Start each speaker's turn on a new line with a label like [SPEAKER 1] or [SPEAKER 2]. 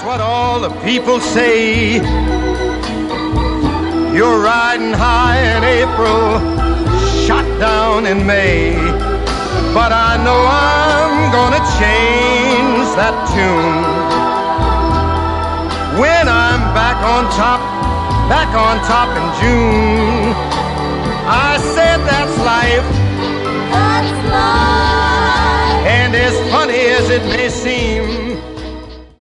[SPEAKER 1] what all the people say. You're riding high in April, shot down in May. But I know I'm gonna change that tune when I'm back on top in June. I